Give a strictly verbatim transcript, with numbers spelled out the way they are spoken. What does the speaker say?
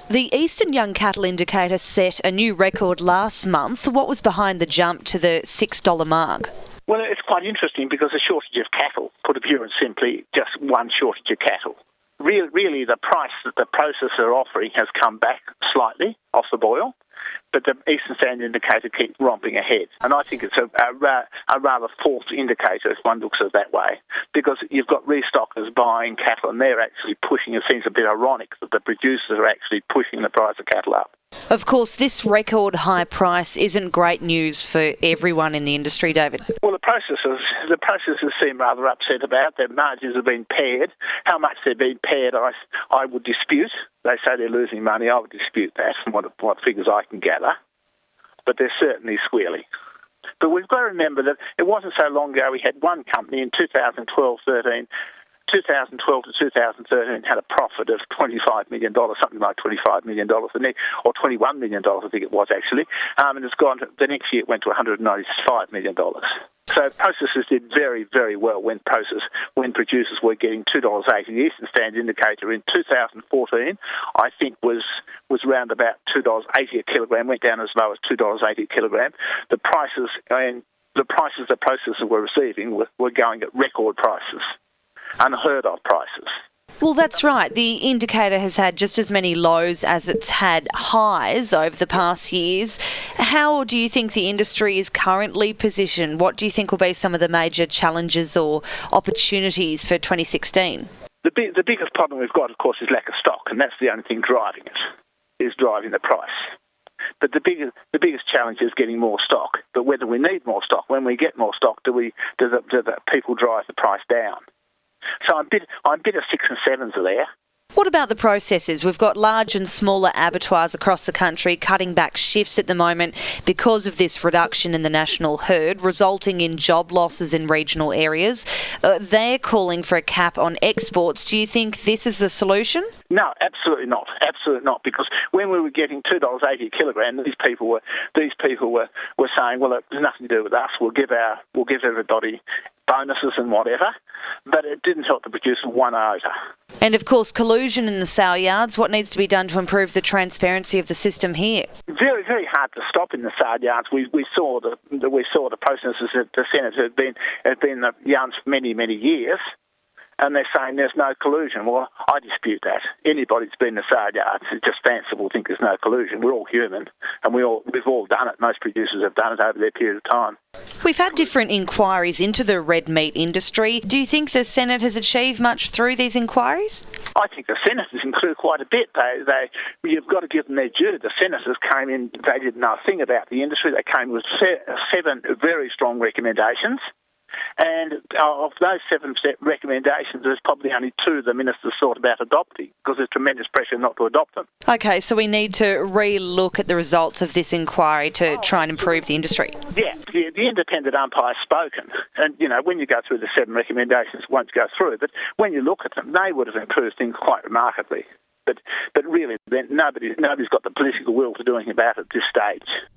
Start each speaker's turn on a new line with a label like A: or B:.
A: The Eastern Young Cattle Indicator set a new record last month. What was behind the jump to the six dollar mark?
B: Well, it's quite interesting because the shortage of cattle, put it pure and simply, just one shortage of cattle. Really, really the price that the processors are offering has come back slightly off the boil, but the Eastern Standard Indicator keeps romping ahead. And I think it's a, a, a rather false indicator if one looks at it that way, because you've got restockers buying cattle and they're actually pushing, it seems a bit ironic that the producers are actually pushing the price of cattle up.
A: Of course, this record high price isn't great news for everyone in the industry, David.
B: Well, the processors, the processors seem rather upset about their margins have been pared. How much they're being pared, I, I would dispute. They say they're losing money. I would dispute that from what, what figures I can gather. But they're certainly squealing. But we've got to remember that it wasn't so long ago we had one company in two thousand twelve thirteen, two thousand twelve to two thousand thirteen had a profit of twenty-five million dollars, something like twenty-five million dollars, or twenty-one million dollars, I think it was actually, um, and it's gone to, the next year it went to one hundred ninety-five million dollars. So processors did very, very well when process, when producers were getting two dollars eighty. The Eastern Standard Indicator in two thousand fourteen, I think, was was around about two dollars eighty a kilogram, went down as low as two dollars eighty a kilogram. The prices and the prices that processors were receiving were, were going at record prices, unheard of prices.
A: Well, that's right. The indicator has had just as many lows as it's had highs over the past years. How do you think the industry is currently positioned? What do you think will be some of the major challenges or opportunities for twenty sixteen?
B: The, big, the biggest problem we've got, of course, is lack of stock, and that's the only thing driving it, is driving the price. But the biggest, the biggest challenge is getting more stock. But whether we need more stock, when we get more stock, do we do the, do the people drive the price down? So I'm a bit, I'm a bit of six and sevens are there.
A: What about the processors? We've got large and smaller abattoirs across the country cutting back shifts at the moment because of this reduction in the national herd, resulting in job losses in regional areas. Uh, they're calling for a cap on exports. Do you think this is the solution?
B: No, absolutely not. Absolutely not. Because when we were getting two dollars eighty a kilogram, these people were these people were, were saying, well, it has nothing to do with us. We'll give our we'll give everybody bonuses and whatever, but it didn't help the producer one iota.
A: And of course, collusion in the sale yards. What needs to be done to improve the transparency of the system here?
B: Very, very hard to stop in the sale yards. We we saw the, the we saw the processors at the Senate had been had been in the yards for many many years. And they're saying there's no collusion. Well, I dispute that. Anybody that's been in the sale yards is just fanciful, think there's no collusion. We're all human, and we all, we've all done it. Most producers have done it over their period of time.
A: We've had different inquiries into the red meat industry. Do you think the Senate has achieved much through these inquiries?
B: I think the senators include quite a bit. They, they, you've got to give them their due. The senators came in, they didn't know a thing about the industry. They came with seven very strong recommendations. And of those seven recommendations, there's probably only two the ministers thought about adopting because there's tremendous pressure not to adopt them.
A: OK, so we need to re-look at the results of this inquiry to try and improve the industry.
B: Yeah, the, the independent umpire's spoken. And, you know, when you go through the seven recommendations, it won't go through. But when you look at them, they would have improved things quite remarkably. But, but really, nobody, nobody's got the political will to do anything about it at this stage.